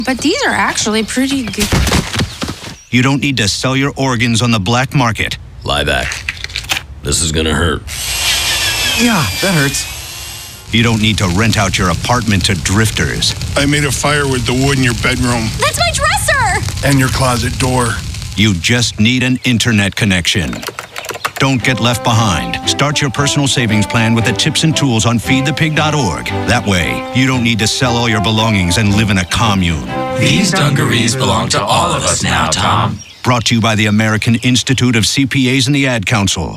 But these are actually pretty good. You don't need to sell your organs on the black market. Lie back. This is gonna hurt. Yeah, that hurts. You don't need to rent out your apartment to drifters. I made a fire with the wood in your bedroom. That's my dresser! And your closet door. You just need an internet connection. Don't get left behind. Start your personal savings plan with the tips and tools on feedthepig.org. That way, you don't need to sell all your belongings and live in a commune. These dungarees belong to all of us now, Tom. Brought to you by the American Institute of CPAs and the Ad Council.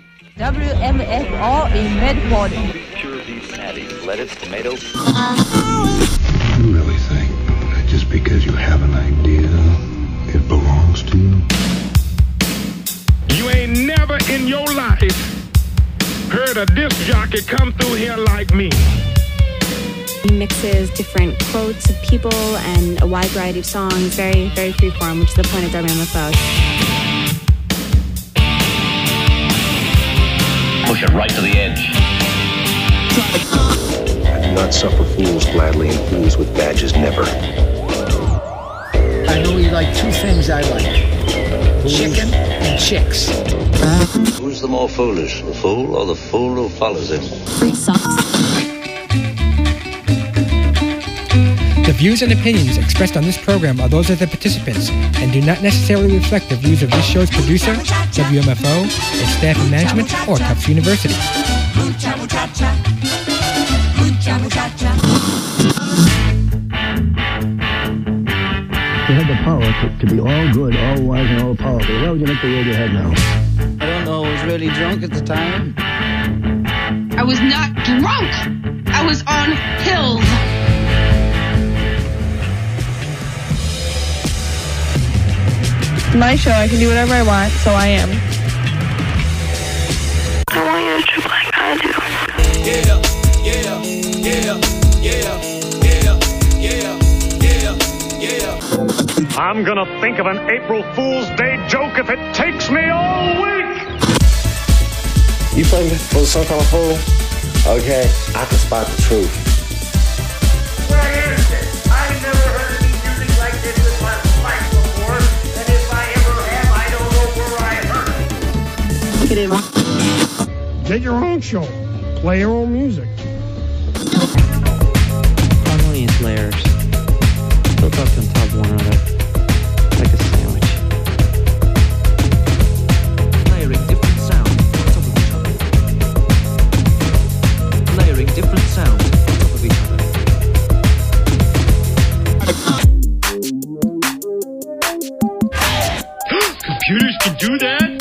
WMFR in Medford. Pure beef patties, lettuce, tomato. You really think that just because you have an idea, it belongs to you? You ain't never in your life heard a disc jockey come through here like me. He mixes different quotes of people and a wide variety of songs, very, very freeform, which is the point of WMFO. Push it right to the edge. I do not suffer fools gladly, and fools with badges never. I know you like two things I like. Chicken and chicks. Who's the more foolish, the fool or the fool who follows him? Free socks. The views and opinions expressed on this program are those of the participants and do not necessarily reflect the views of this show's producer, WMFO, its staff and management, or Tufts University. You had the power to be all good, all wise, and all powerful. Why would you make the world your head now? I don't know. I was really drunk at the time. I was not drunk. I was on pills. My show, I can do whatever I want, so I am. I want you to trip like I do. Yeah, yeah, yeah, yeah, yeah, yeah, yeah, yeah. I'm gonna think of an April Fool's Day joke if it takes me all week. You play for some kind of fool? Okay, I can spot the truth. Where is it? I've never heard any music like this in my life before, and if I ever have, I don't know where I heard it. Look at him. Get your own show. Play your own music. Harmonious layers. Built up on top of one another. Like a sandwich. Layering different sounds on top of each other. Layering different sounds on top of each other. Computers can do that?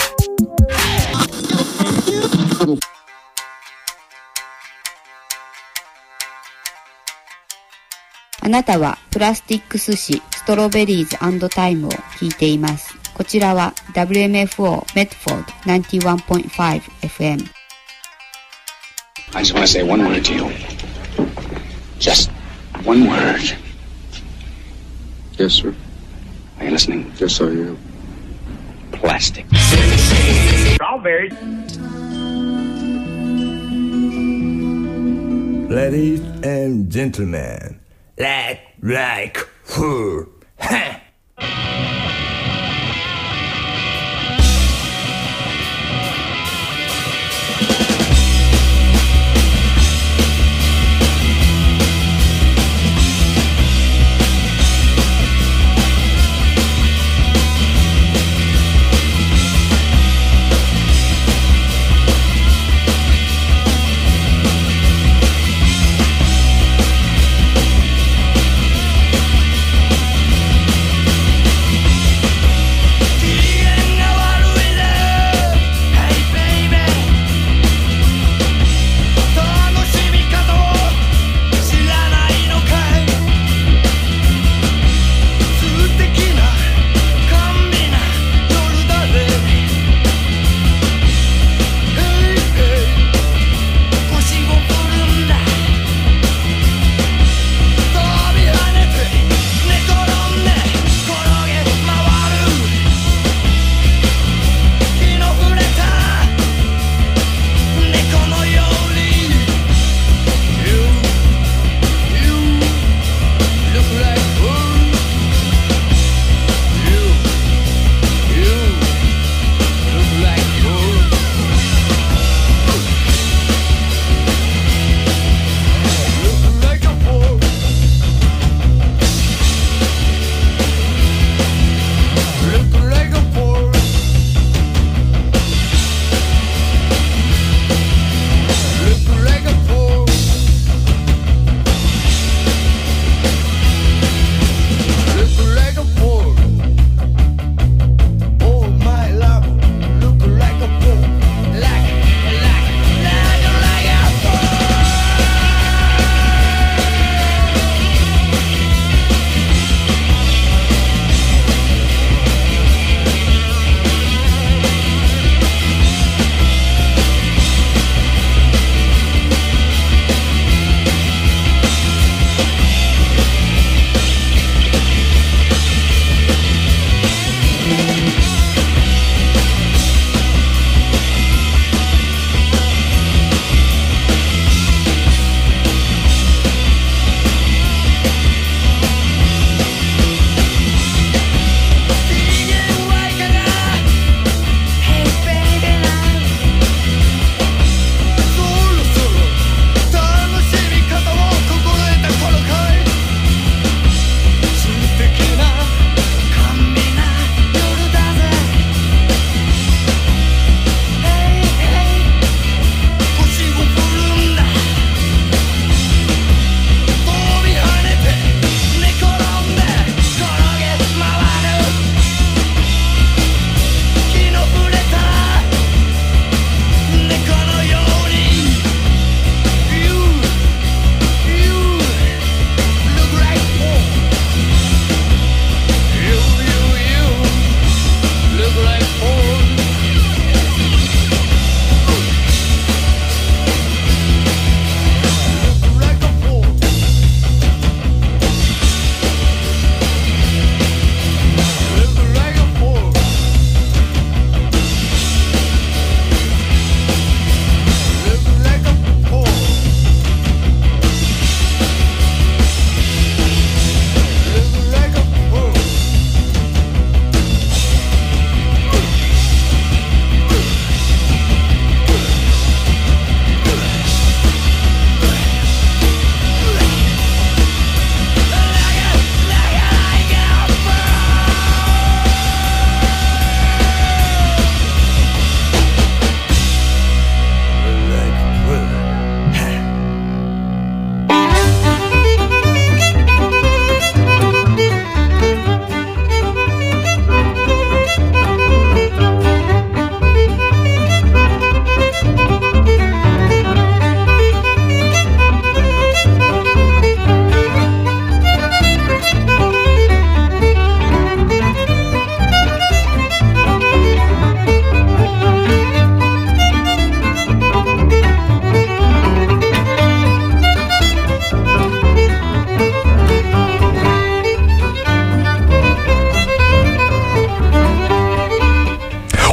あなたはプラスティック寿司ストロベリーズ&タイムを聞いています。こちらは WMFO メッドフォード 91.5 FM。 I just want to say one word to you. Just one word. Yes, sir. Are you listening? Yes, I am. Plastic. Strawberry. Ladies and gentlemen, like her. Ha!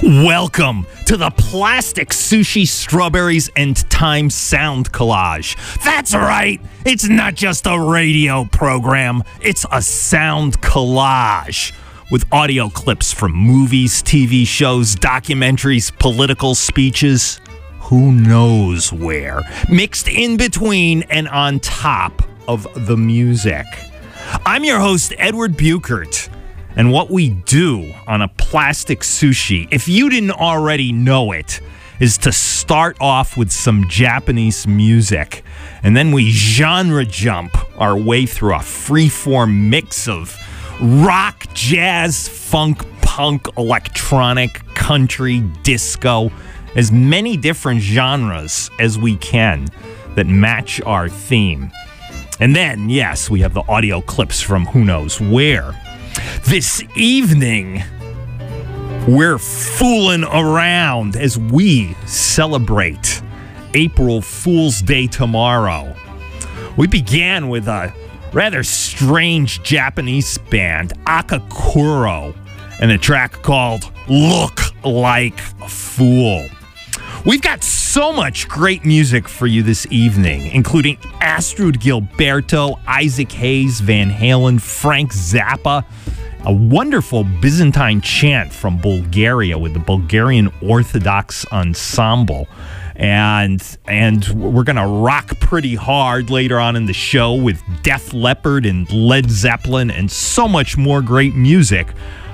Welcome to the Plastic Sushi Strawberries and Time Sound Collage. That's right, it's not just a radio program, it's a sound collage with audio clips from movies, TV shows, documentaries, political speeches, who knows where, mixed in between and on top of the music. I'm your host, Edward Buchert. And what we do on a Plastic Sushi, if you didn't already know it, is to start off with some Japanese music. And then we genre jump our way through a freeform mix of rock, jazz, funk, punk, electronic, country, disco, as many different genres as we can that match our theme. And then, yes, we have the audio clips from who knows where. This evening, we're fooling around as we celebrate April Fool's Day tomorrow. We began with a rather strange Japanese band, Akakuro, and a track called Look Like a Fool. We've got so much great music for you this evening, including Astrud Gilberto, Isaac Hayes, Van Halen, Frank Zappa, a wonderful Byzantine chant from Bulgaria with the Bulgarian Orthodox Ensemble. And we're going to rock pretty hard later on in the show with Def Leppard and Led Zeppelin and so much more great music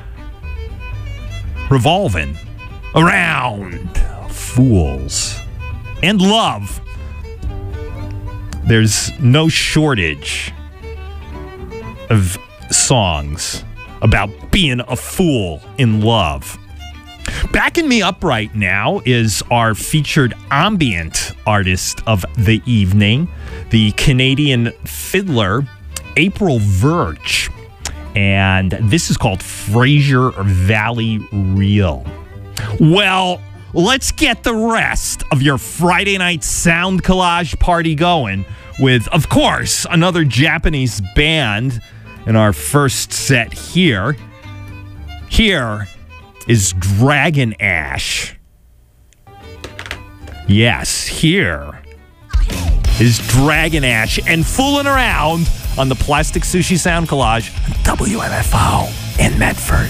revolving around fools and love. There's no shortage of songs about being a fool in love. Backing me up right now is our featured ambient artist of the evening, the Canadian fiddler April Verge. And this is called Fraser Valley Reel. Well, let's get the rest of your Friday night sound collage party going with, of course, another Japanese band in our first set here. Here is Dragon Ash. Yes, here is Dragon Ash and fooling around on the Plastic Sushi Sound Collage, WMFO in Medford.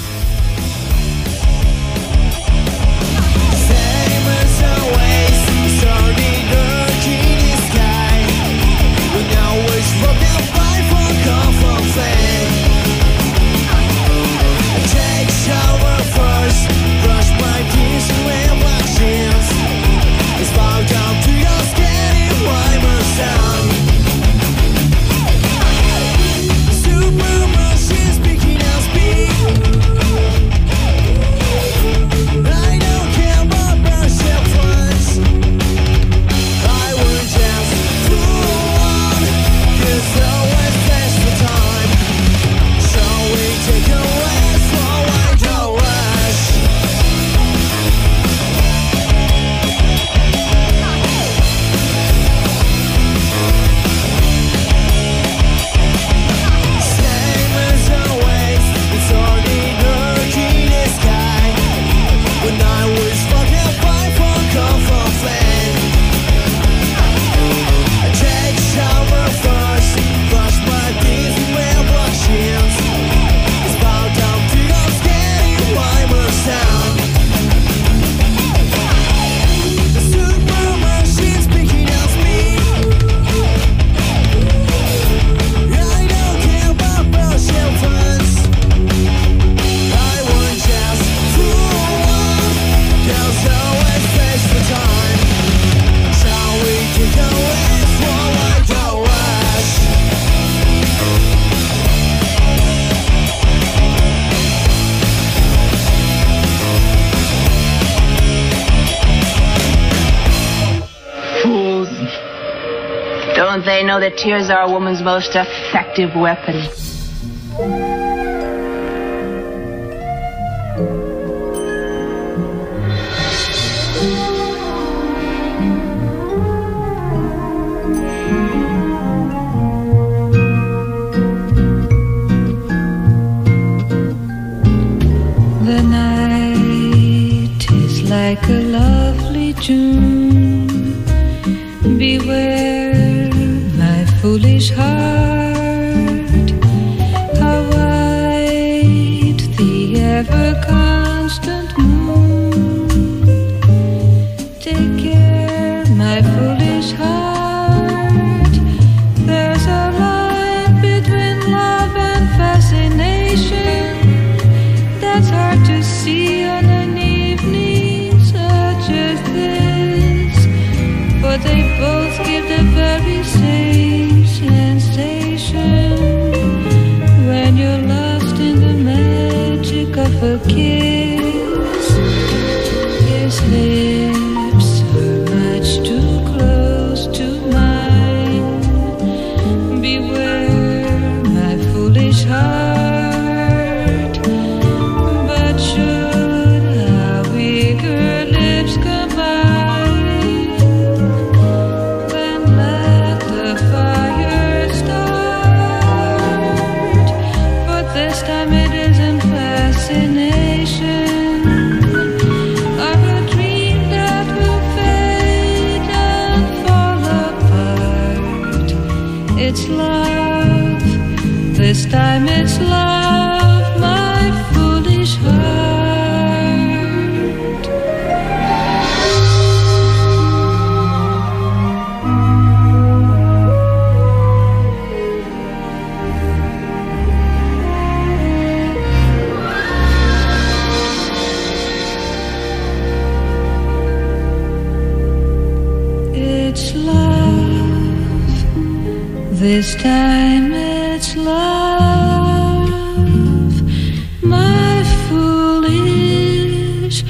Don't they know that tears are a woman's most effective weapon? The night like a lovely June. Beware, my foolish heart, how white the ever-constant moon. Take care, my foolish heart, there's a line between love and fascination that's hard to see on an evening such as this, but they both give the very same sensation when you're lost in the magic of a kiss. His lips are much too close to mine. Beware, my foolish heart, but should our eager lips combine, then let the fire start. But this time it isn't fascination of a dream that will fade and fall apart. It's love, this time it's love, my foolish heart. It's love, this time it's love, my foolish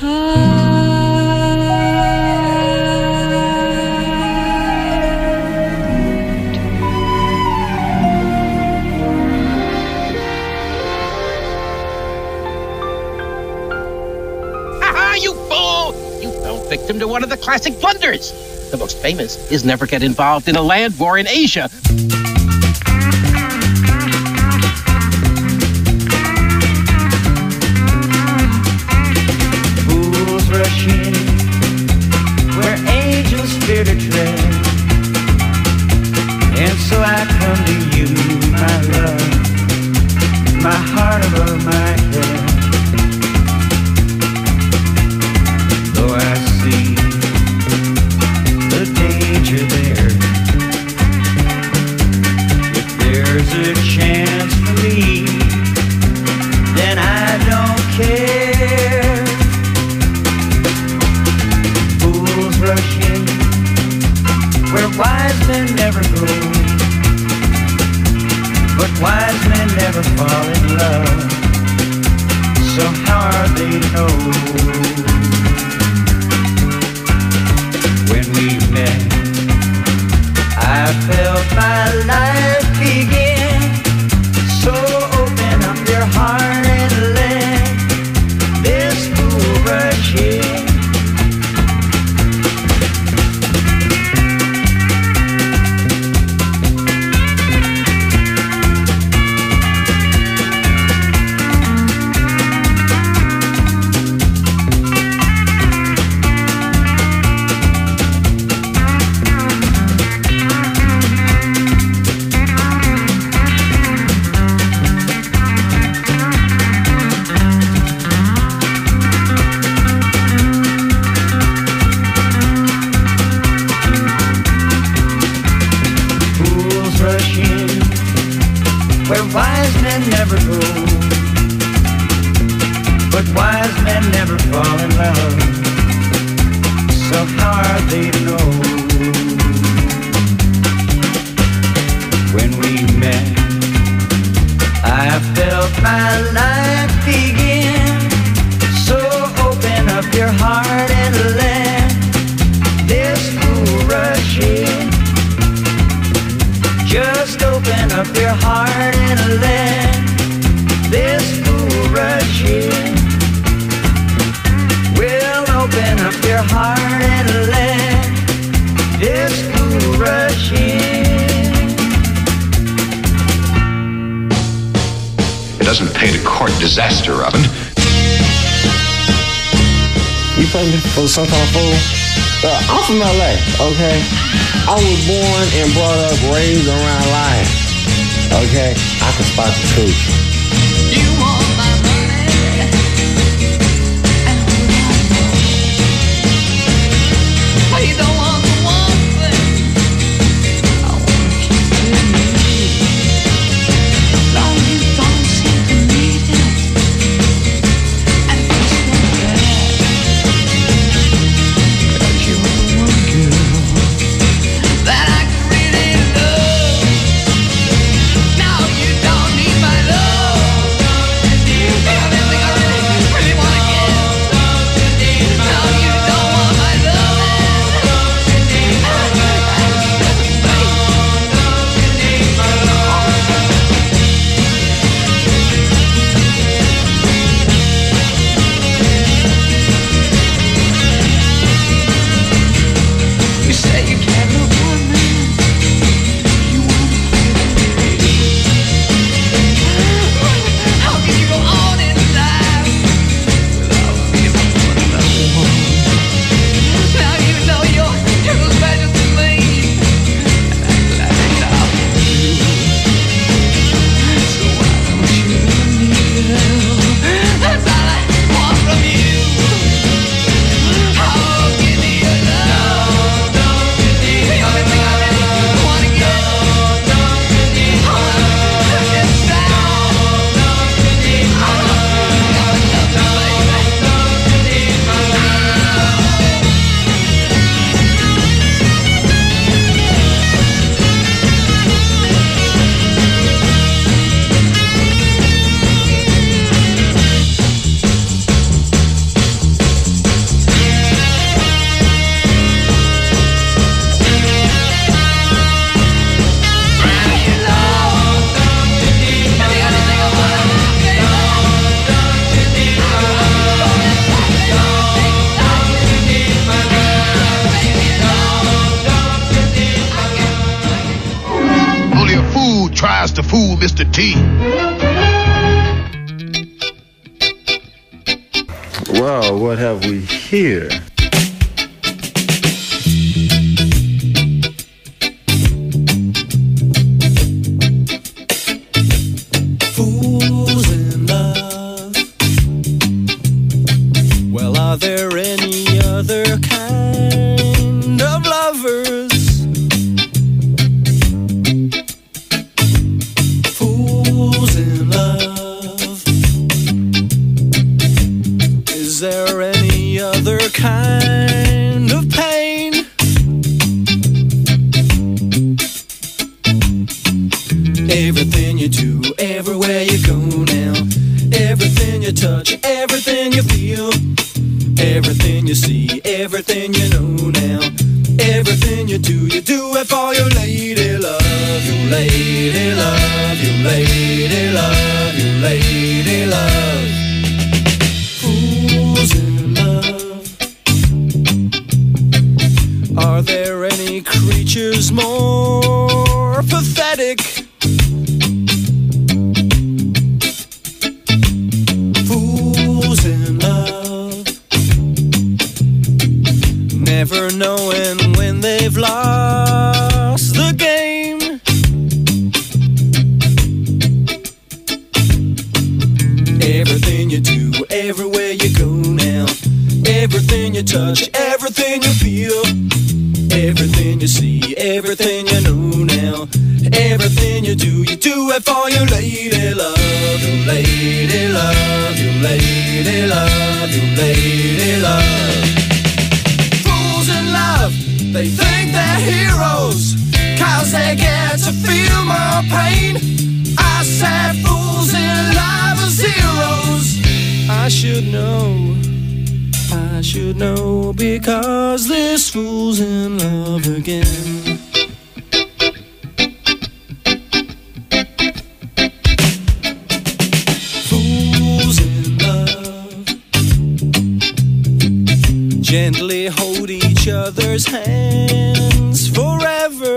Ha-ha, you fool! You fell victim to one of the classic blunders. The most famous is never get involved in a land war in Asia. Fools rush in where angels fear to tread, and so I come to you, my love, my heart above my head. Though I see the danger there, if there's a chance for me, then I don't care. Fools rush in where wise men never go, but wise men never fall in love. So how are they to know? When we met, I felt my life begin. So open up your heart and let this fool rush in. Where wise men never go, but wise men never fall in love. So how are they to know? When we met, I felt my life begin. So open up your heart and let this fool rush in. Just open up your heart and let this fool rush in. We'll open up your heart and let this fool rush in. It doesn't pay to court disaster, Robin. You play me for some kind of fool? I'm from LA, okay? I was born and brought up, raised around lying. Okay? I can spot the truth. You want my money, but you don't want the one thing. I wanna keep giving you. Long you don't seem to need it, and it feels so bad. 'Cause you're the one girl that I can really love. Now you don't need my love. You got everything I really wanna get. Now you don't want my love. You say you can't love one man. You wanna play the game. How can you go on in life without feeling for another one? Now you know you're special to me, and I'm glad that I love you. So why don't you let me go? That's all I want from you. I'll give you your love. The only thing I really wanna get. Only a fool tries to fool Mr. T. Well, what have we here? Fools in love. Well, are there any other kind of lovers? Fools in love. Is there any other kind of pain? Everything you do, everywhere you go now. Everything you touch, everything you feel. Everything you see, everything you know now. Everything you do it for your lady love. Your lady love, your lady love, your lady love. Fools in love. Are there any creatures more pathetic? Fools in love. Never knowing when they've lost the game. Everything you do, everywhere you go now. Everything you touch, everything you feel. Everything you see, everything you know now. Everything you do it for your lady love. Your lady love, your lady love, your lady love. Fools in love, they think they're heroes, 'cause they get to feel more pain. I said fools in love are zeros. I should know, because this fool's in love again. Fools in love gently hold each other's hands forever.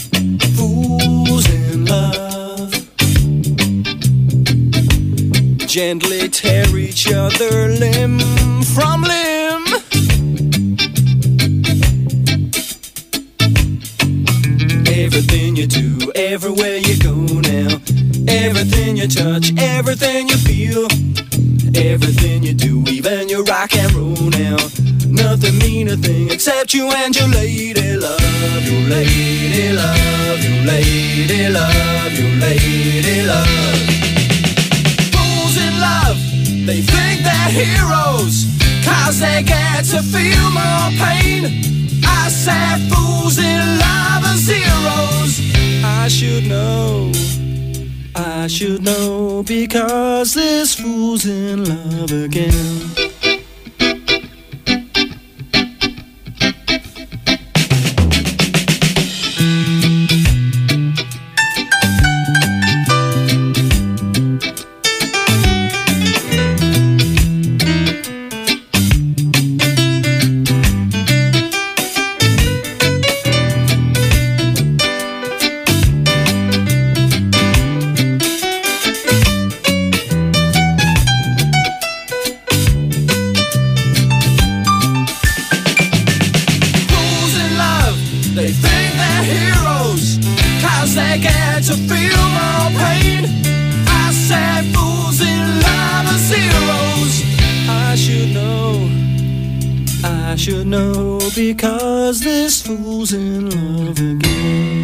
Fools in love gently tear each other limb from limb. Everything you do, everywhere you go now, everything you touch, everything you feel, everything you do, even your rock and roll now. Nothing mean a thing except you and your lady love, your lady love, your lady love, your lady love. Fools in love, they think they're heroes, 'cause they get to feel more pain. I said fools in love are zeros. I should know, because this fool's in love again. Because this fool's in love again.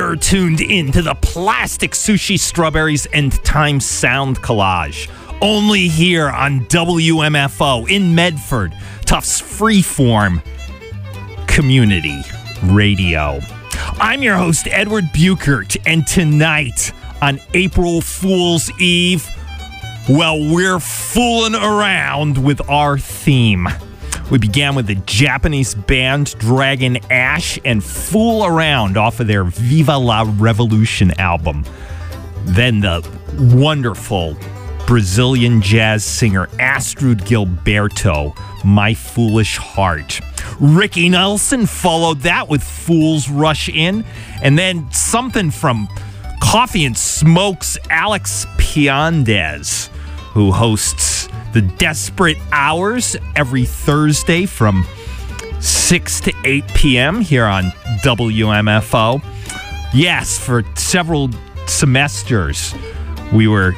You're tuned in to the Plastic Sushi Strawberries and Time Sound Collage. Only here on WMFO in Medford, Tufts Freeform Community Radio. I'm your host, Edward Buchert, and tonight on April Fool's Eve, well, we're fooling around with our theme. We began with the Japanese band Dragon Ash and Fool Around off of their Viva la Revolution album. Then the wonderful Brazilian jazz singer Astrud Gilberto, My Foolish Heart. Ricky Nelson followed that with Fools Rush In, and then something from Coffee and Smokes' Alex Piandez, who hosts The Desperate Hours every Thursday from 6 to 8 p.m. here on WMFO. Yes, for several semesters, we were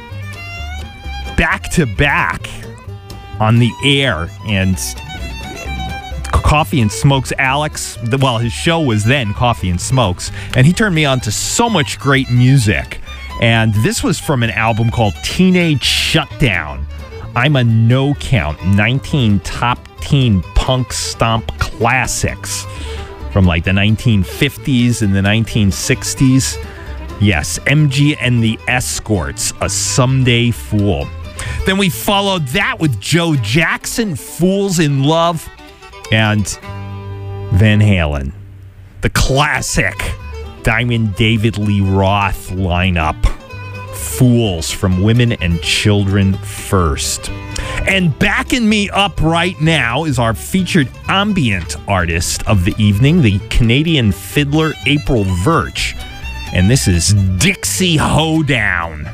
back to back on the air, and Coffee and Smokes Alex, well, his show was then Coffee and Smokes, and he turned me on to so much great music. And this was from an album called Teenage Shutdown. I'm a No Count, 19 top teen punk stomp classics from like the 1950s and the 1960s. Yes, MG and the Escorts, A Someday Fool. Then we followed that with Joe Jackson, Fools in Love, and Van Halen, the classic Diamond David Lee Roth lineup, Fools from Women and Children First. And backing me up right now is our featured ambient artist of the evening, the Canadian fiddler April Virch. And this is Dixie Hoedown.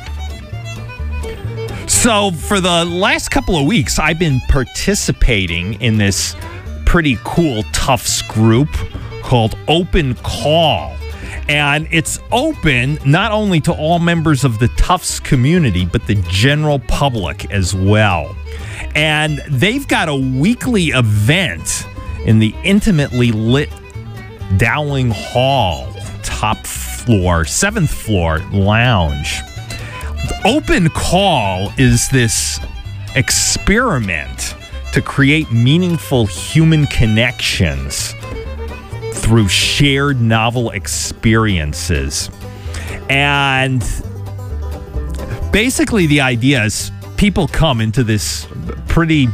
So for the last couple of weeks, I've been participating in this pretty cool Tufts group called Open Call. And it's open not only to all members of the Tufts community, but the general public as well. And they've got a weekly event in the intimately lit Dowling Hall, top floor, 7th floor lounge. Open Call is this experiment to create meaningful human connections through shared novel experiences. And basically the idea is people come into this pretty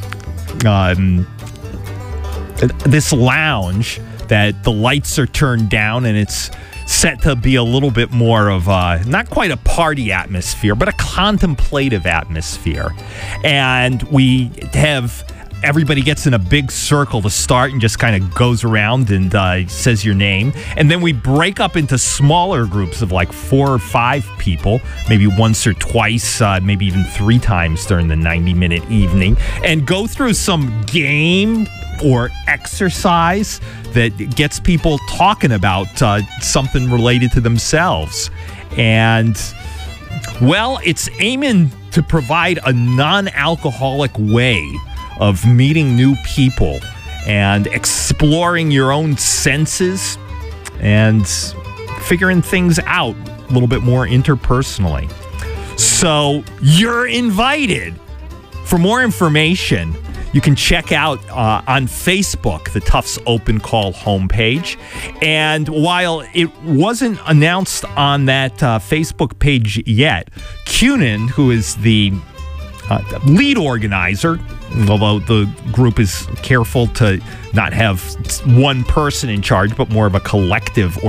this lounge that the lights are turned down, and it's set to be a little bit more of not quite a party atmosphere, but a contemplative atmosphere. And we have everybody gets in a big circle to start and just kind of goes around and says your name. And then we break up into smaller groups of like 4 or 5 people, maybe once or twice, maybe even 3 times during the 90-minute evening, and go through some game or exercise that gets people talking about something related to themselves. And, well, it's aiming to provide a non-alcoholic way of meeting new people and exploring your own senses and figuring things out a little bit more interpersonally. So you're invited. For more information, you can check out on Facebook the Tufts Open Call homepage. And while it wasn't announced on that Facebook page yet, Cunin, who is the lead organizer, although the group is careful to not have one person in charge, but more of a collectively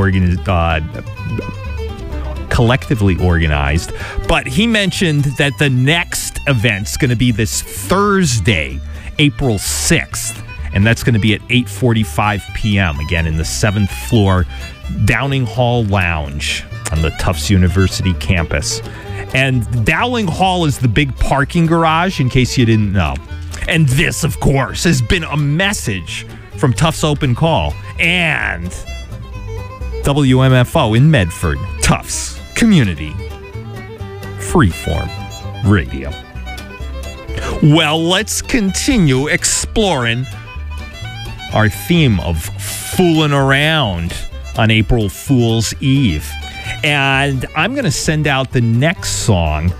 organized. But he mentioned that the next event's going to be this Thursday, April 6th, and that's going to be at 8:45 p.m., again in the 7th floor Downing Hall Lounge on the Tufts University campus. And Dowling Hall is the big parking garage, in case you didn't know. And this, of course, has been a message from Tufts Open Call and WMFO in Medford, Tufts Community Freeform Radio. Well, let's continue exploring our theme of fooling around on April Fool's Eve. And I'm going to send out the next song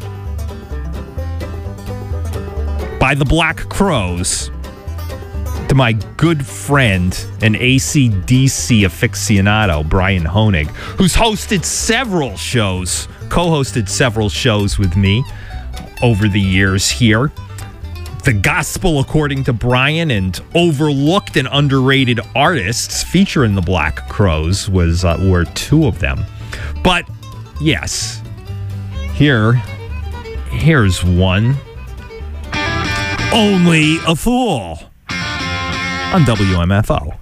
by the Black Crowes to my good friend and AC/DC aficionado, Brian Honig, who's hosted several shows, co-hosted several shows with me over the years here. The Gospel According to Brian and Overlooked and Underrated Artists featuring the Black Crowes were two of them. But yes, here's one. Only a Fool on WMFO.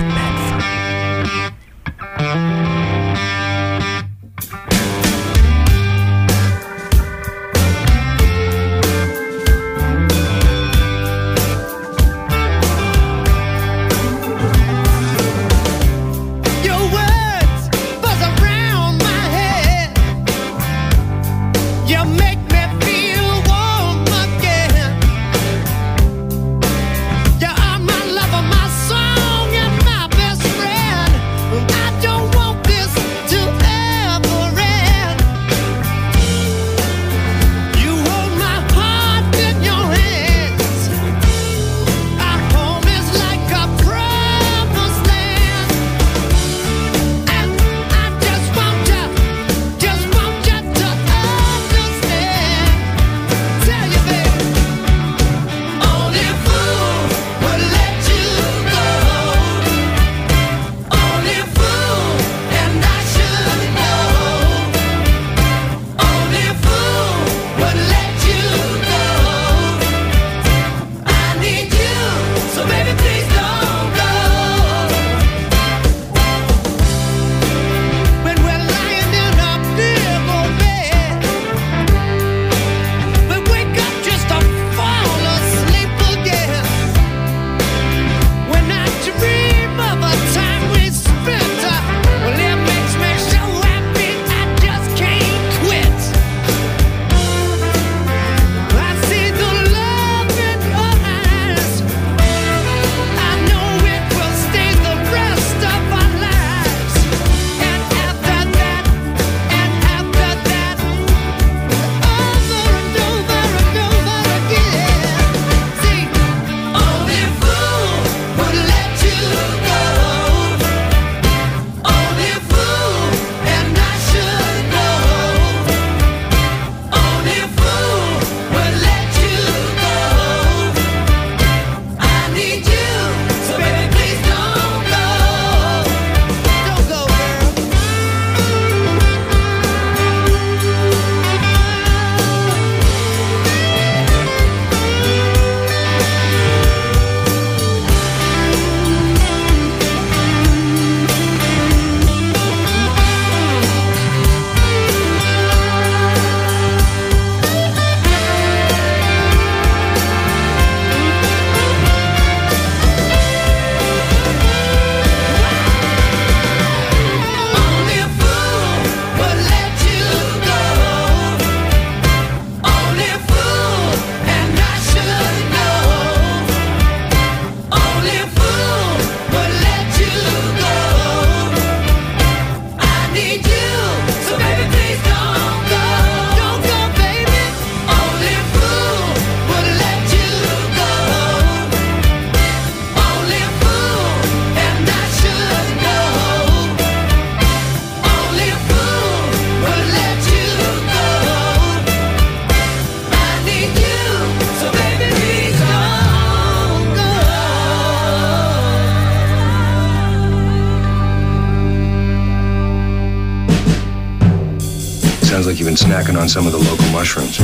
Sounds like you've been snacking on some of the local mushrooms.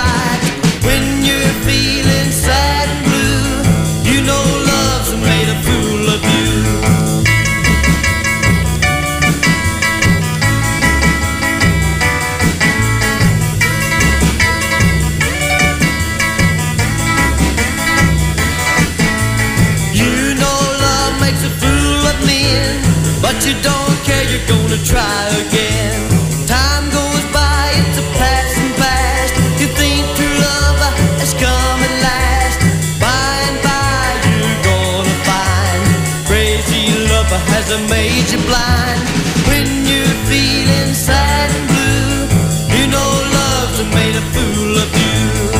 When you're feeling sad and blue, you know love's made of have made you blind. When you're feeling sad and blue, you know love's made a fool of you.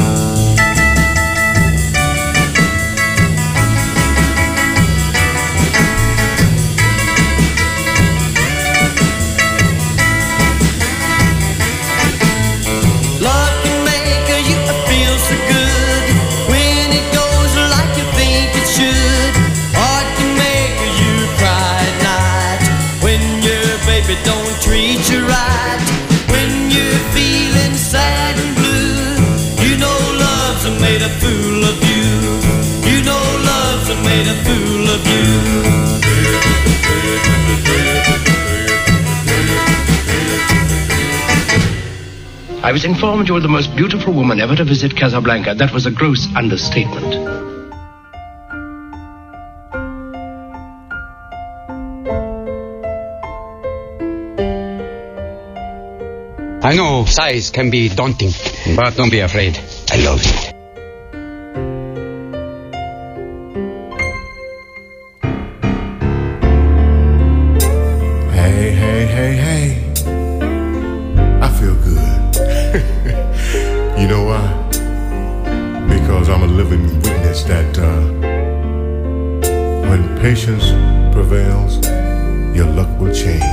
Don't treat you right when you're feeling sad and blue. You know love's made a fool of you. You know love's made a fool of you. I was informed you were the most beautiful woman ever to visit Casablanca. That was a gross understatement. I know size can be daunting, but don't be afraid. I love it. Hey. I feel good. You know why? Because I'm a living witness that when patience prevails, your luck will change.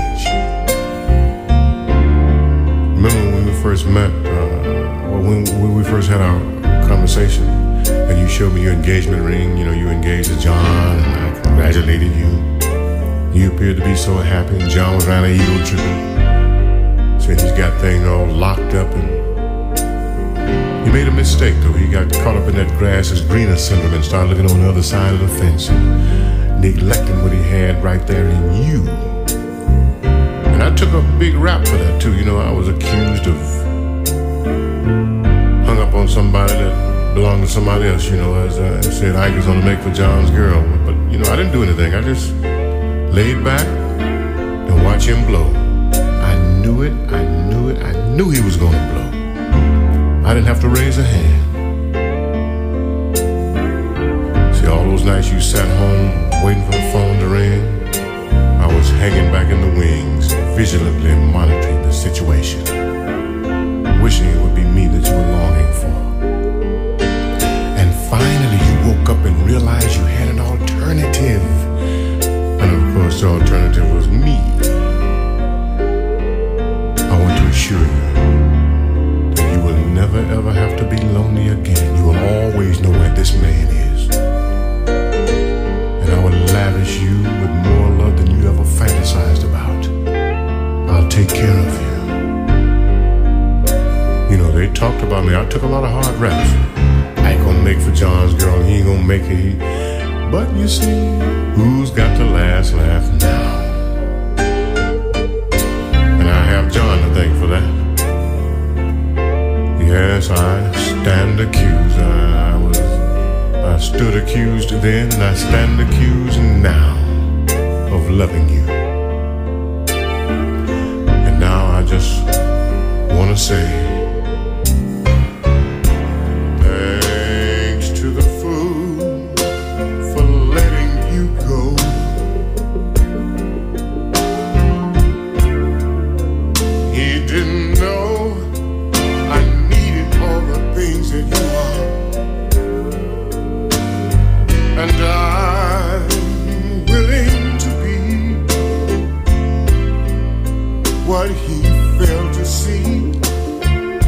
Remember when we first met, when we first had our conversation, and you showed me your engagement ring, you know, you engaged to John, and I congratulated you. You appeared to be so happy, and John was around ego tripping. Said he's got things all locked up, and he made a mistake, though. He got caught up in that grass is greener syndrome and started looking on the other side of the fence and neglecting what he had right there in you. And I took a big rap for that too. You know, I was accused of hung up on somebody that belonged to somebody else, you know, as I said Ike was gonna make for John's girl. But, you know, I didn't do anything. I just laid back and watched him blow. I knew he was gonna blow. I didn't have to raise a hand. See, all those nights you sat home waiting for the phone to ring, I was hanging back in the wings, vigilantly monitoring the situation, wishing it would be me that you were longing for. And finally you woke up and realized you had an alternative. And of course the alternative was me. I want to assure you that you will never ever have to be lonely again. You will always know where this man is. And I will lavish you with more love than you ever fantasized about. I'll take care of you. You know, they talked about me. I took a lot of hard raps. I ain't gonna make for John's girl, and he ain't gonna make it. But you see, who's got the last laugh now? And I have John to thank for that. Yes, I stand accused. I stood accused then, and I stand accused now of loving you. And now I just want to say thanks to the fool for letting you go. He didn't know I needed all the things that you are. And I'm willing to be what he failed to see.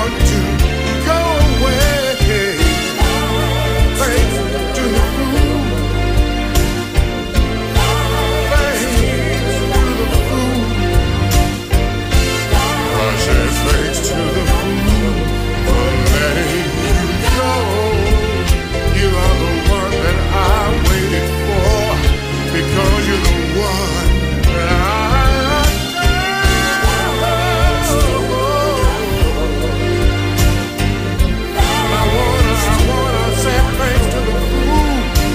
want to go away. Thanks to the fool. Thanks to the fool. I said thanks to the fool for letting you go. You are the one that I waited for, because you're the one that I say thanks to the fool.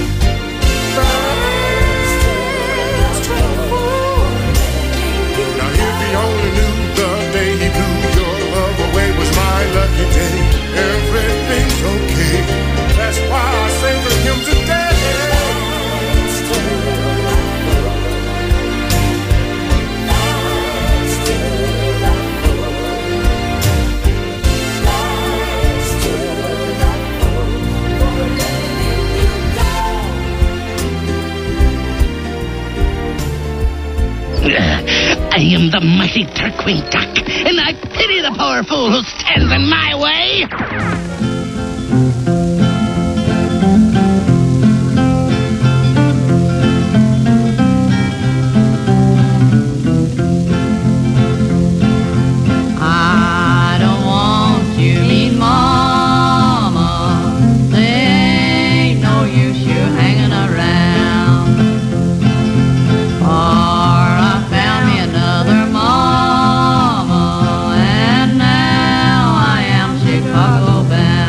Thanks to the fool. Now if he only knew the day he blew your love away was my lucky day, everything's okay. That's why I sing for him today. I am the mighty Turquing Duck, and I pity the poor fool who stands in my way. I don't want you, mean mama. There ain't no use you hanging around. For I found me another mama, and now I am Chicago bound.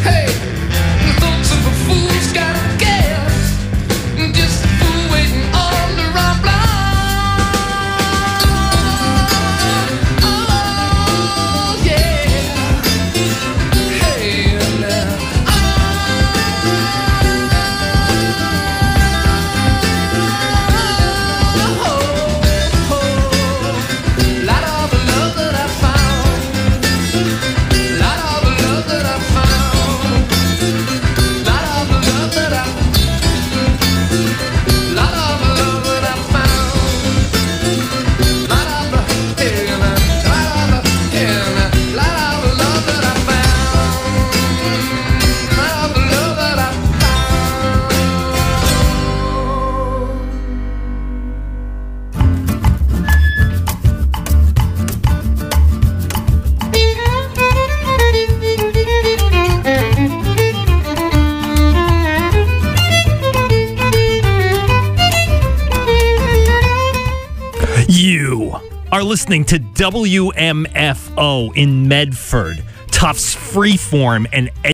Hey, the thoughts of a fool's got gas. Just a fool waiting on the wrong block. Oh, yeah. Hey, now. Lot of the love that I found. Lot of the love that I found. Lot of the love that I Lot of the love that I found. Lot of the lot of the lot of the love that I found. Lot of the love that I You are listening to WMFO in Medford, Tufts Freeform and